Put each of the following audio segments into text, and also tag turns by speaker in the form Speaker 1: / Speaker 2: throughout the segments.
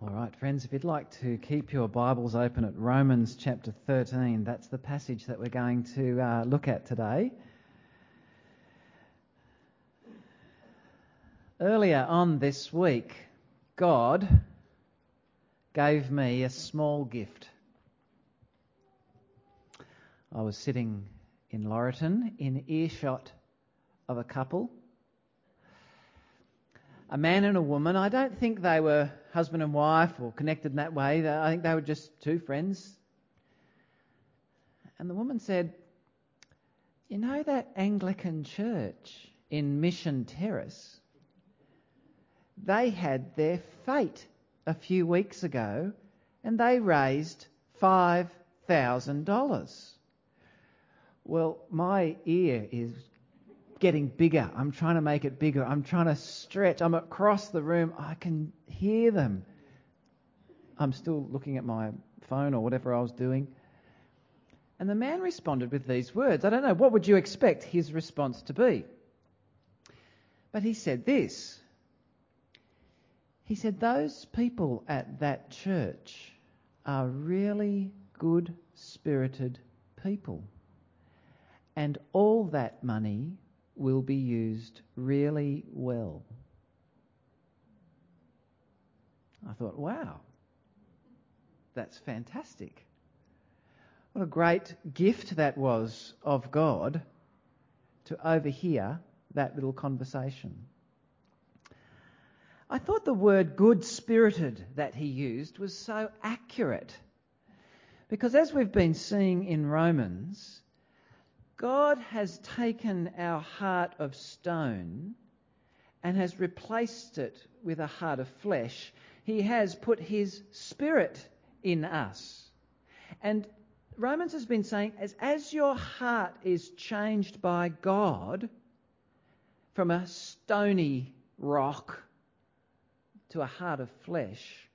Speaker 1: All right, friends, if you'd like to keep your Bibles open at Romans chapter 13, that's the passage that we're going to look at today. Earlier on this week, God gave me a small gift. I was sitting in Laurieton in earshot of a couple, a man and a woman. I don't think they were husband and wife or connected in that way. I think they were just two friends. And the woman said, "You know that Anglican church in Mission Terrace? They had their fete a few weeks ago and they raised $5,000. Well, my ear is getting bigger. I'm trying to make it bigger. I'm trying to stretch. I'm across the room. I can hear them. I'm still looking at my phone or whatever I was doing. And the man responded with these words. I don't know, what would you expect his response to be? But he said this. He said, "Those people at that church are really good-spirited people. And all that money will be used really well." I thought, wow, that's fantastic. What a great gift that was of God to overhear that little conversation. I thought the word good-spirited that he used was so accurate, because as we've been seeing in Romans, God has taken our heart of stone and has replaced it with a heart of flesh. He has put his Spirit in us. And Romans has been saying, as your heart is changed by God from a stony rock to a heart of flesh,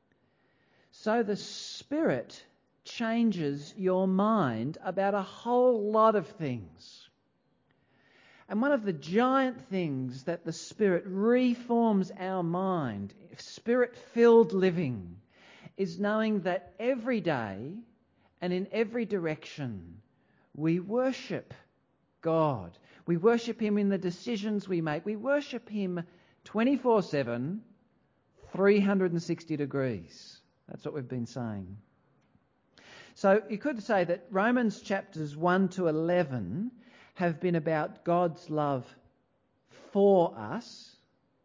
Speaker 1: so the Spirit changes your mind about a whole lot of things. And one of the giant things that the Spirit reforms our mind, Spirit-filled living, is knowing that every day and in every direction we worship God. We worship Him in the decisions we make. We worship Him 24/7, 360 degrees. That's what we've been saying. So you could say that Romans chapters 1 to 11 have been about God's love for us.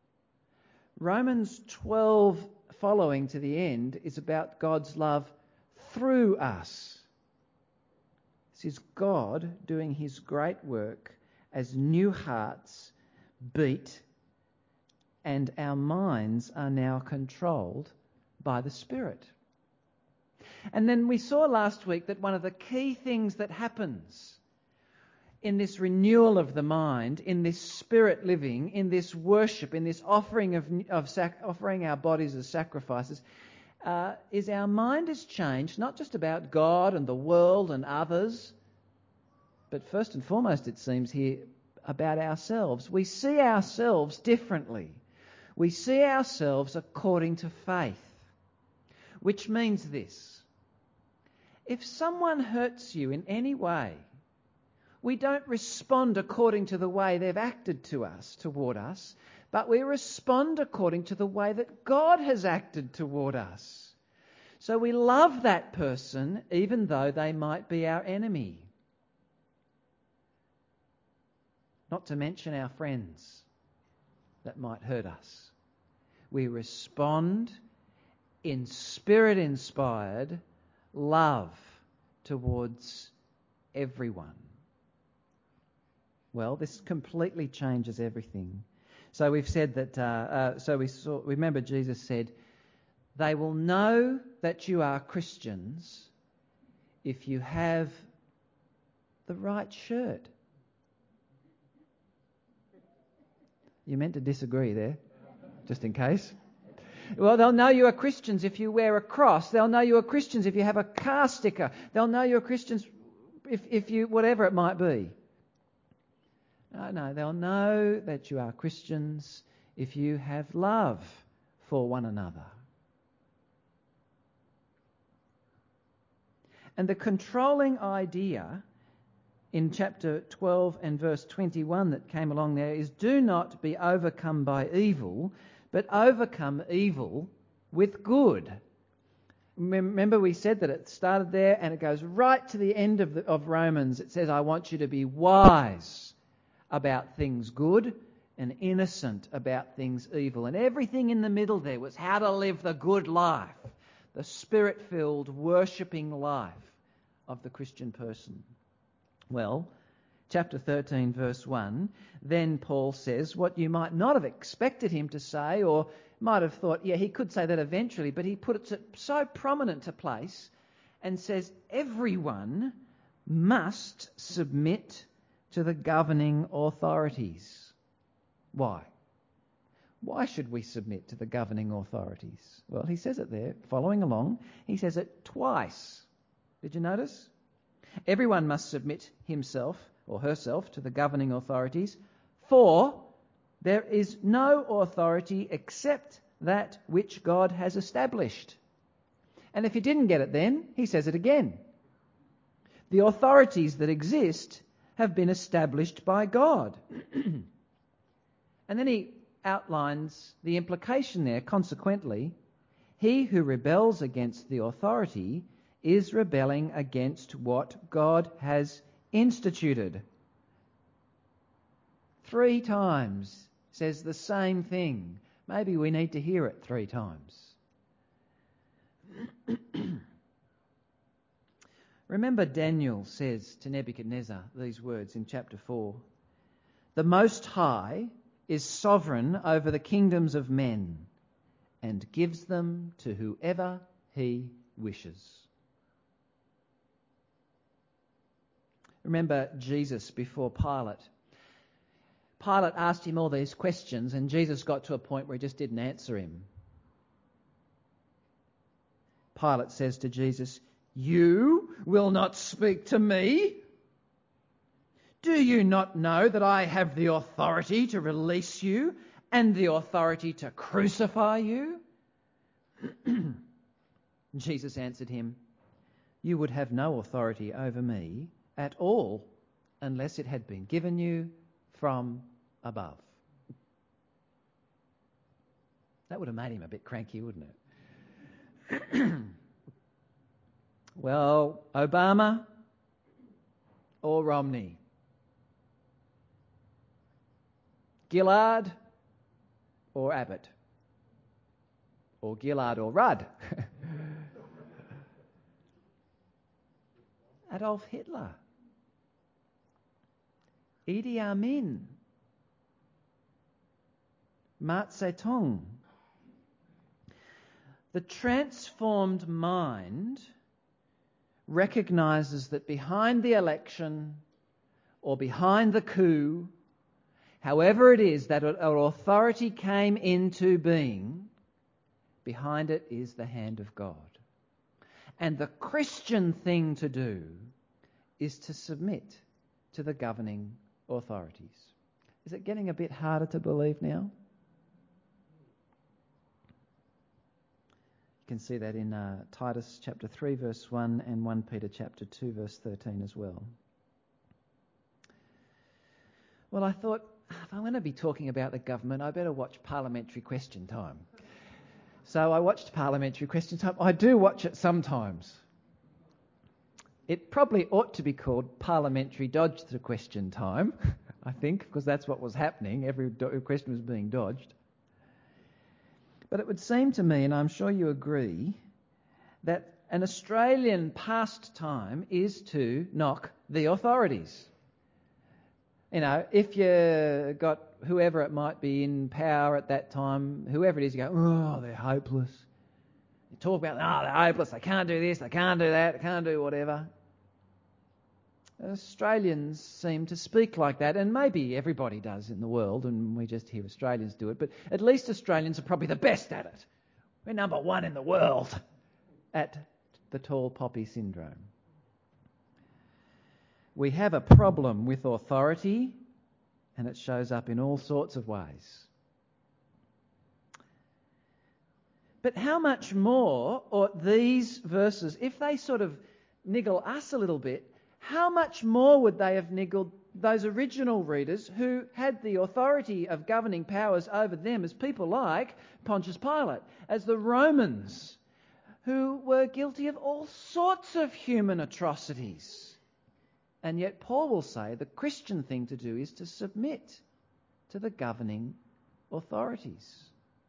Speaker 1: Romans 12 following to the end is about God's love through us. This is God doing His great work as new hearts beat and our minds are now controlled by the Spirit. And then we saw last week that one of the key things that happens in this renewal of the mind, in this spirit living, in this worship, in this offering offering our bodies as sacrifices, is our mind is changed, not just about God and the world and others, but first and foremost, it seems here, about ourselves. We see ourselves differently. We see ourselves according to faith, which means this. If someone hurts you in any way, we don't respond according to the way they've acted toward us, but we respond according to the way that God has acted toward us. So we love that person even though they might be our enemy. Not to mention our friends that might hurt us. We respond in Spirit-inspired love towards everyone. Well, this completely changes everything. So we've said that. Remember, Jesus said, "They will know that you are Christians if you have the right shirt." You meant to disagree there, just in case. Well, they'll know you are Christians if you wear a cross. They'll know you are Christians if you have a car sticker. They'll know you're Christians if you, whatever it might be. No, they'll know that you are Christians if you have love for one another. And the controlling idea in chapter 12 and verse 21 that came along there is, do not be overcome by evil, but overcome evil with good. Remember we said that it started there and it goes right to the end of Romans. It says, I want you to be wise about things good and innocent about things evil. And everything in the middle there was how to live the good life, the Spirit-filled, worshipping life of the Christian person. Well, chapter 13, verse 1, then Paul says what you might not have expected him to say, or might have thought, yeah, he could say that eventually, but he puts it so prominent a place and says everyone must submit to the governing authorities. Why? Why should we submit to the governing authorities? Well, he says it there, following along. He says it twice. Did you notice? Everyone must submit himself or herself to the governing authorities, for there is no authority except that which God has established. And if you didn't get it then, he says it again. The authorities that exist have been established by God. And then he outlines the implication there. Consequently, he who rebels against the authority is rebelling against what God has instituted. 3 times says the same thing. Maybe we need to hear it 3 times. Remember, Daniel says to Nebuchadnezzar these words in chapter 4. The Most High is sovereign over the kingdoms of men and gives them to whoever he wishes. Remember Jesus before Pilate. Pilate asked him all these questions and Jesus got to a point where he just didn't answer him. Pilate says to Jesus, "You will not speak to me? Do you not know that I have the authority to release you and the authority to crucify you?" Jesus answered him, "You would have no authority over me at all unless it had been given you from above." That would have made him a bit cranky, wouldn't it? Well, Obama or Romney? Gillard or Abbott? Or Gillard or Rudd? Adolf Hitler? Idi Amin? Mao Zedong? The transformed mind recognises that behind the election or behind the coup, however it is that an authority came into being, behind it is the hand of God. And the Christian thing to do is to submit to the governing authorities. Is it getting a bit harder to believe now? You can see that in Titus chapter 3 verse 1 and 1 Peter chapter 2 verse 13 as well. Well, I thought, if I'm going to be talking about the government, I better watch Parliamentary Question Time. So I watched Parliamentary Question Time. I do watch it sometimes. It probably ought to be called Parliamentary Dodge the Question Time, I think, because that's what was happening. Every question was being dodged. But it would seem to me, and I'm sure you agree, that an Australian pastime is to knock the authorities. You know, if you got whoever it might be in power at that time, whoever it is, you go, "Oh, they're hopeless." You talk about, "Oh, they're hopeless, they can't do this, they can't do that, they can't do whatever." Australians seem to speak like that, and maybe everybody does in the world, and we just hear Australians do it, but at least Australians are probably the best at it. We're number 1 in the world at the tall poppy syndrome. We have a problem with authority, and it shows up in all sorts of ways. But how much more ought these verses, if they sort of niggle us a little bit, how much more would they have niggled those original readers who had the authority of governing powers over them as people like Pontius Pilate, as the Romans, who were guilty of all sorts of human atrocities. And yet Paul will say the Christian thing to do is to submit to the governing authorities.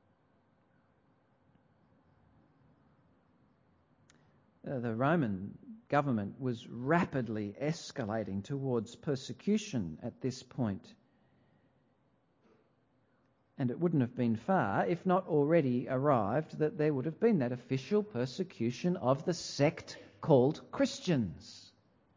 Speaker 1: The Roman government was rapidly escalating towards persecution at this point. And it wouldn't have been far, if not already arrived, that there would have been that official persecution of the sect called Christians,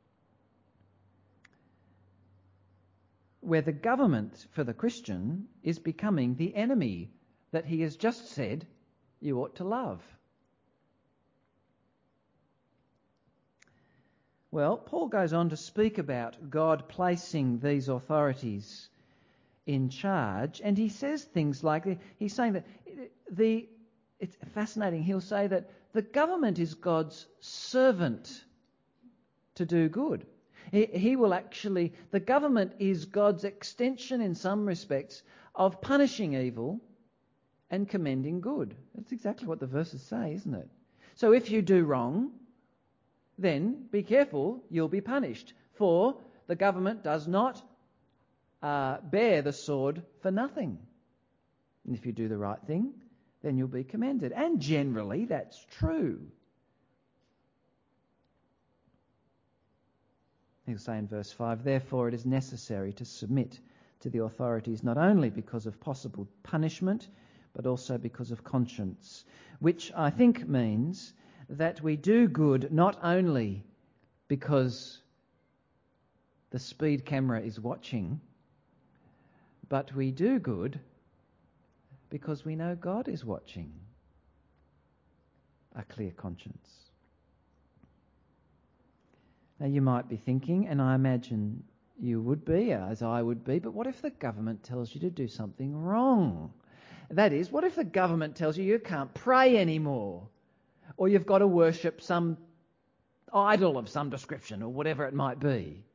Speaker 1: where the government for the Christian is becoming the enemy that he has just said you ought to love. Well, Paul goes on to speak about God placing these authorities in charge, and he says things like, he's saying that it's fascinating, he'll say that the government is God's servant to do good. He will actually, the government is God's extension in some respects of punishing evil and commending good. That's exactly what the verses say, isn't it? So if you do wrong, then be careful, you'll be punished. For the government does not bear the sword for nothing. And if you do the right thing, then you'll be commended. And generally that's true. He'll say in verse 5, therefore it is necessary to submit to the authorities not only because of possible punishment, but also because of conscience, which I think means that we do good not only because the speed camera is watching, but we do good because we know God is watching. A clear conscience. Now you might be thinking, and I imagine you would be, as I would be, but what if the government tells you to do something wrong? That is, what if the government tells you can't pray anymore? Or you've got to worship some idol of some description, or whatever it might be?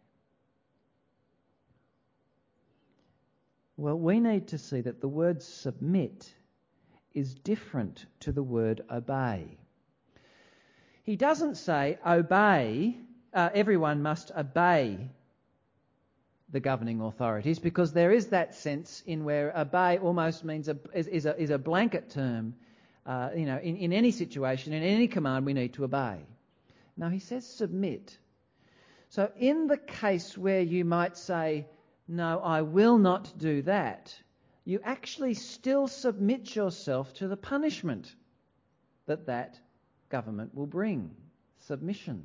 Speaker 1: Well, we need to see that the word submit is different to the word obey. He doesn't say obey, everyone must obey the governing authorities, because there is that sense in where obey almost means is a blanket term. In any situation, in any command, we need to obey. Now, he says submit. So in the case where you might say, no, I will not do that, you actually still submit yourself to the punishment that government will bring. Submission.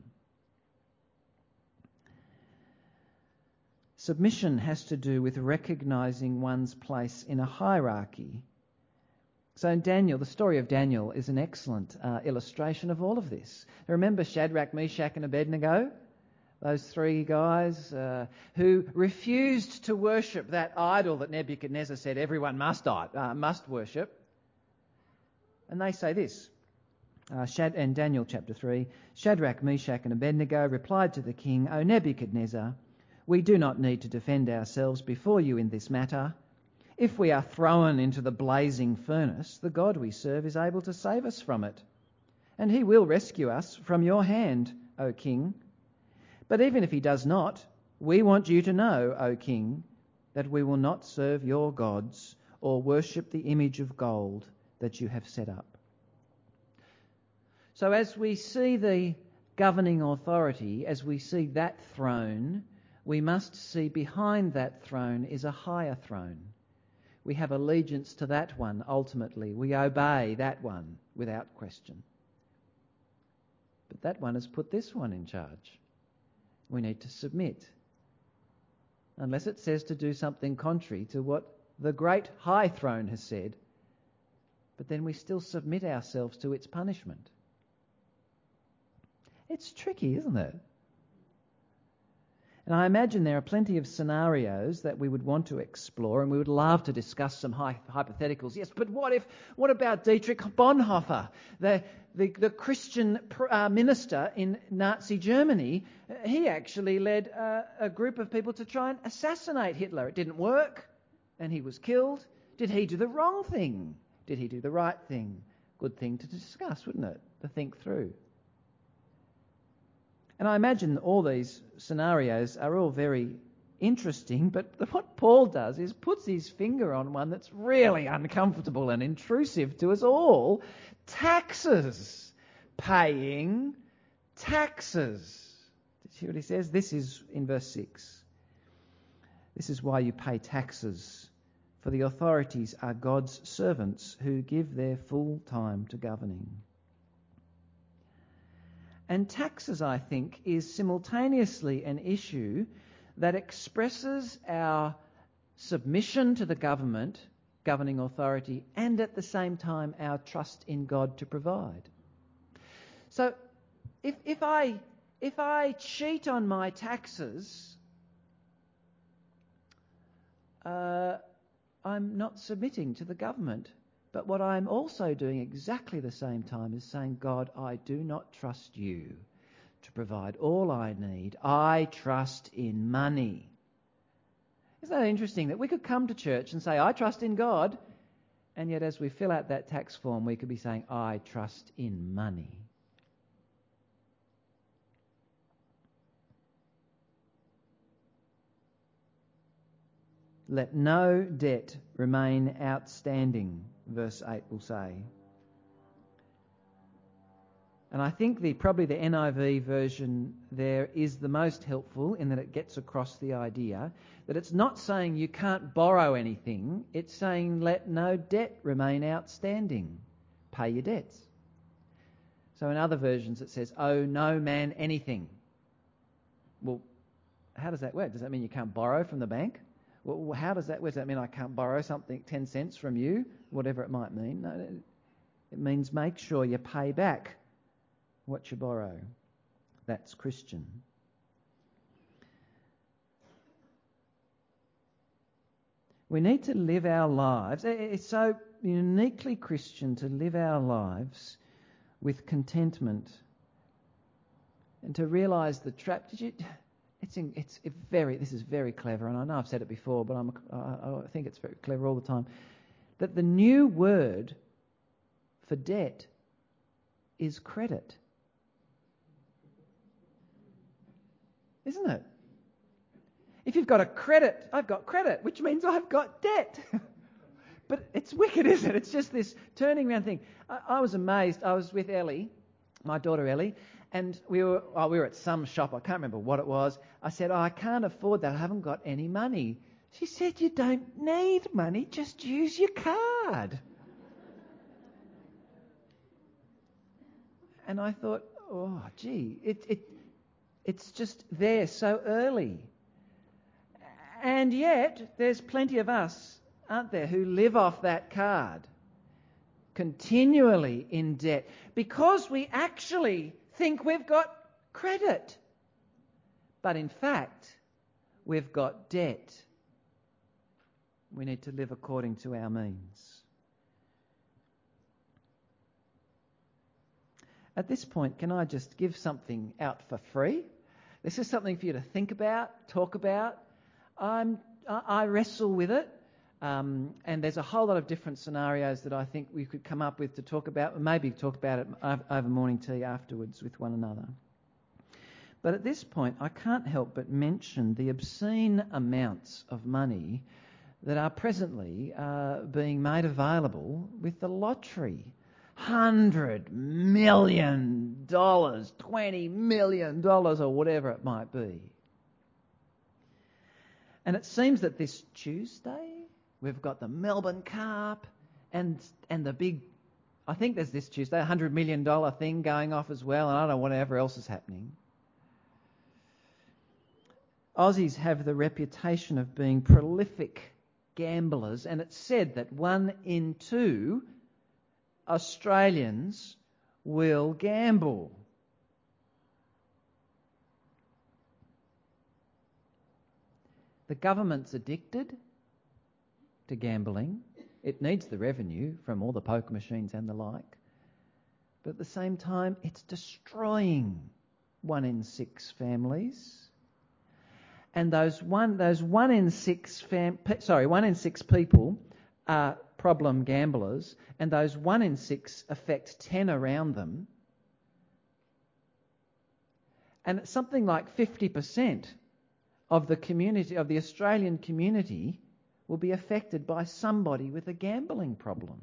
Speaker 1: Submission has to do with recognising one's place in a hierarchy. So in Daniel, the story of Daniel is an excellent illustration of all of this. Remember Shadrach, Meshach and Abednego? Those three guys who refused to worship that idol that Nebuchadnezzar said everyone must worship. And they say this, in Daniel chapter 3, Shadrach, Meshach and Abednego replied to the king, O Nebuchadnezzar, we do not need to defend ourselves before you in this matter. If we are thrown into the blazing furnace, the God we serve is able to save us from it, and he will rescue us from your hand, O king. But even if he does not, we want you to know, O king, that we will not serve your gods or worship the image of gold that you have set up. So as we see the governing authority, as we see that throne, we must see behind that throne is a higher throne. We have allegiance to that one ultimately. We obey that one without question. But that one has put this one in charge. We need to submit. Unless it says to do something contrary to what the great high throne has said, but then we still submit ourselves to its punishment. It's tricky, isn't it? And I imagine there are plenty of scenarios that we would want to explore, and we would love to discuss some hypotheticals. Yes, but what about Dietrich Bonhoeffer, the Christian minister in Nazi Germany? He actually led a group of people to try and assassinate Hitler. It didn't work, and he was killed. Did he do the wrong thing? Did he do the right thing? Good thing to discuss, wouldn't it? To think through. And I imagine all these scenarios are all very interesting, but what Paul does is puts his finger on one that's really uncomfortable and intrusive to us all. Taxes. Paying taxes. Did you see what he says? This is in verse 6. This is why you pay taxes, for the authorities are God's servants who give their full time to governing. And taxes, I think, is simultaneously an issue that expresses our submission to the governing authority, and at the same time our trust in God to provide. So if I cheat on my taxes, I'm not submitting to the government. But what I'm also doing exactly the same time is saying, God, I do not trust you to provide all I need. I trust in money. Isn't that interesting that we could come to church and say, I trust in God, and yet as we fill out that tax form, we could be saying, I trust in money. Let no debt remain outstanding, verse 8 will say. And I think probably the NIV version there is the most helpful in that it gets across the idea that it's not saying you can't borrow anything, it's saying let no debt remain outstanding. Pay your debts. So in other versions it says, owe no man anything. Well, how does that work? Does that mean you can't borrow from the bank? Well, how does that work? Does that mean I can't borrow something 10 cents from you? Whatever it might mean. No, it means make sure you pay back what you borrow. That's Christian. We need to live our lives. It's so uniquely Christian to live our lives with contentment and to realise the trap. This is very clever, and I know I've said it before, but I think it's very clever all the time, that the new word for debt is credit. Isn't it? If you've got a credit, I've got credit, which means I've got debt. But it's wicked, isn't it? It's just this turning around thing. I was amazed. I was with Ellie, my daughter Ellie, and we were at some shop. I can't remember what it was. I said, I can't afford that. I haven't got any money. She said, you don't need money. Just use your card. And I thought, oh, gee, it's just there so early. And yet, there's plenty of us, aren't there, who live off that card, continually in debt, because we actually think we've got credit. But in fact, we've got debt. We need to live according to our means. At this point, can I just give something out for free? This is something for you to think about, talk about. I wrestle with it, and there's a whole lot of different scenarios that I think we could come up with to talk about, maybe talk about it over morning tea afterwards with one another. But at this point, I can't help but mention the obscene amounts of money that are presently being made available with the lottery. $100 million, $20 million, or whatever it might be. And it seems that this Tuesday, we've got the Melbourne Cup and the big, I think there's this Tuesday, $100 million thing going off as well, and I don't know whatever else is happening. Aussies have the reputation of being prolific gamblers, and it's said that 1 in 2 Australians will gamble. The government's addicted to gambling. It needs the revenue from all the poker machines and the like. But at the same time, it's destroying 1 in 6 families. And those one in 6 people are problem gamblers, and those 1 in 6 affect 10 around them. And something like 50% of the community, of the Australian community, will be affected by somebody with a gambling problem.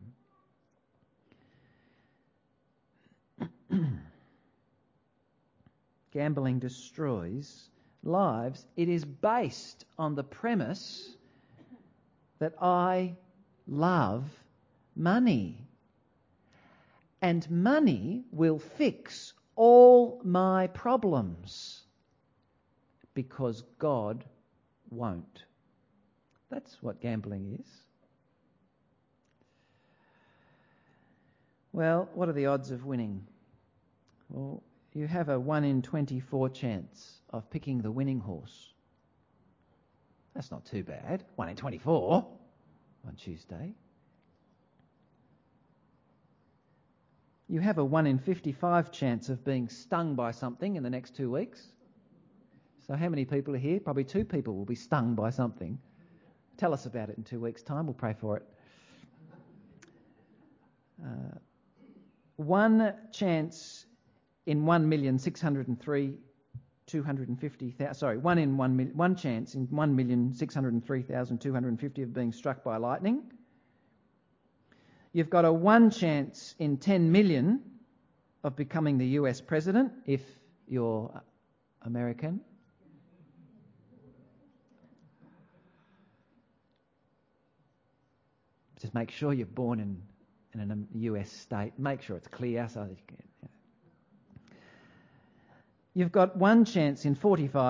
Speaker 1: Gambling destroys lives. It is based on the premise that I love money. And money will fix all my problems because God won't. That's what gambling is. Well, what are the odds of winning? Well, you have a 1 in 24 chance of picking the winning horse. That's not too bad. 1 in 24 on Tuesday. You have a 1 in 55 chance of being stung by something in the next 2 weeks. So how many people are here? Probably 2 people will be stung by something. Tell us about it in 2 weeks' time. We'll pray for it. 1 chance in 1,603,250,000. Sorry, 1 chance in 1,603,250 of being struck by lightning. You've got a 1 chance in 10 million of becoming the US president if you're American. Just make sure you're born in a US state. Make sure it's clear so that you can. You've got 1 chance in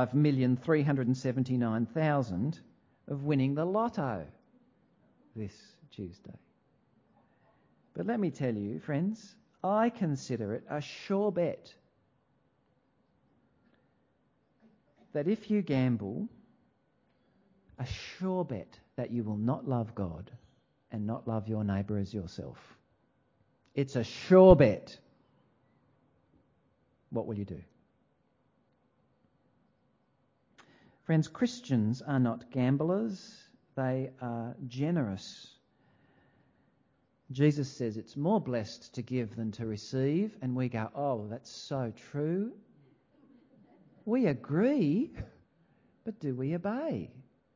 Speaker 1: 45,379,000 of winning the lotto this Tuesday. But let me tell you, friends, I consider it a sure bet that if you gamble, a sure bet that you will not love God and not love your neighbour as yourself. It's a sure bet. What will you do? Friends, Christians are not gamblers. They are generous. Jesus says it's more blessed to give than to receive, and we go, oh, that's so true. We agree, but do we obey?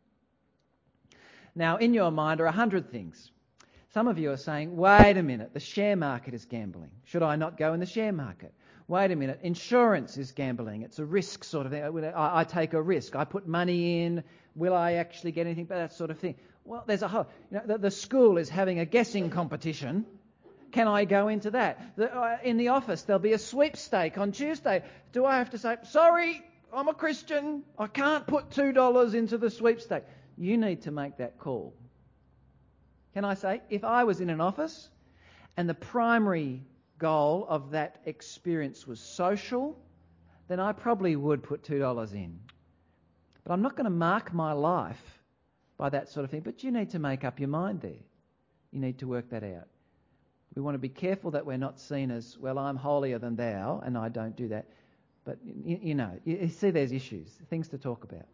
Speaker 1: Now, in your mind are 100 things. Some of you are saying, wait a minute, the share market is gambling. Should I not go in the share market? Wait a minute, insurance is gambling. It's a risk sort of thing. I take a risk. I put money in. Will I actually get anything? But that sort of thing. Well, there's a whole... the school is having a guessing competition. Can I go into that? In the office, there'll be a sweepstake on Tuesday. Do I have to say, sorry, I'm a Christian. I can't put $2 into the sweepstake. You need to make that call. Can I say, if I was in an office and the primary goal of that experience was social, then I probably would put $2 in. But I'm not going to mark my life by that sort of thing. But you need to make up your mind there. You need to work that out. We want to be careful that we're not seen as, well, I'm holier than thou and I don't do that. But, you see there's issues, things to talk about.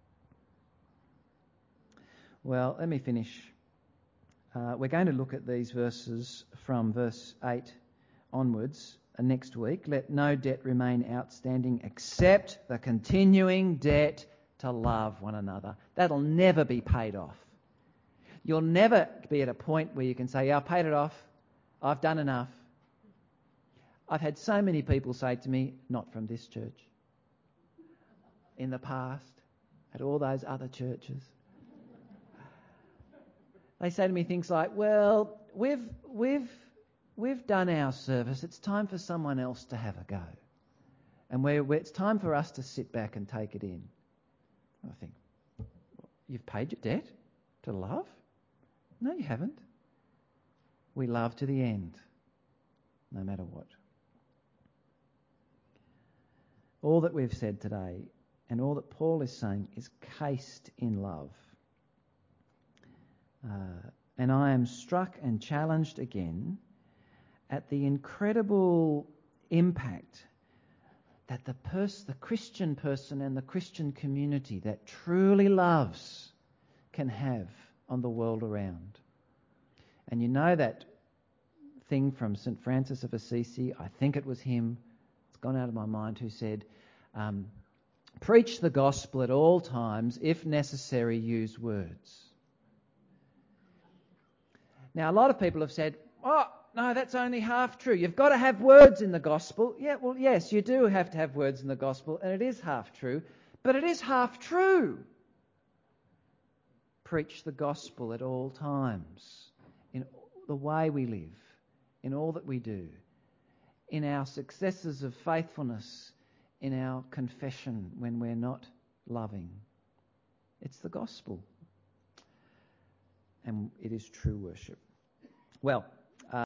Speaker 1: Well, let me finish. We're going to look at these verses from verse 8 onwards next week. Let no debt remain outstanding except the continuing debt to love one another. That'll never be paid off. You'll never be at a point where you can say, yeah, I paid it off. I've done enough. I've had so many people say to me, not from this church, in the past, at all those other churches. They say to me things like, well, we've done our service. It's time for someone else to have a go. And it's time for us to sit back and take it in. I think, you've paid your debt to love? No, you haven't. We love to the end, no matter what. All that we've said today and all that Paul is saying is cased in love. And I am struck and challenged again at the incredible impact that the Christian person and the Christian community that truly loves can have on the world around. And you know that thing from St. Francis of Assisi, I think it was him, it's gone out of my mind, who said, preach the gospel at all times, if necessary, use words. Now, a lot of people have said, oh, no, that's only half true. You've got to have words in the gospel. Yeah, well, yes, you do have to have words in the gospel, and it is half true, but it is half true. Preach the gospel at all times, in the way we live, in all that we do, in our successes of faithfulness, in our confession when we're not loving. It's the gospel. And it is true worship. Well,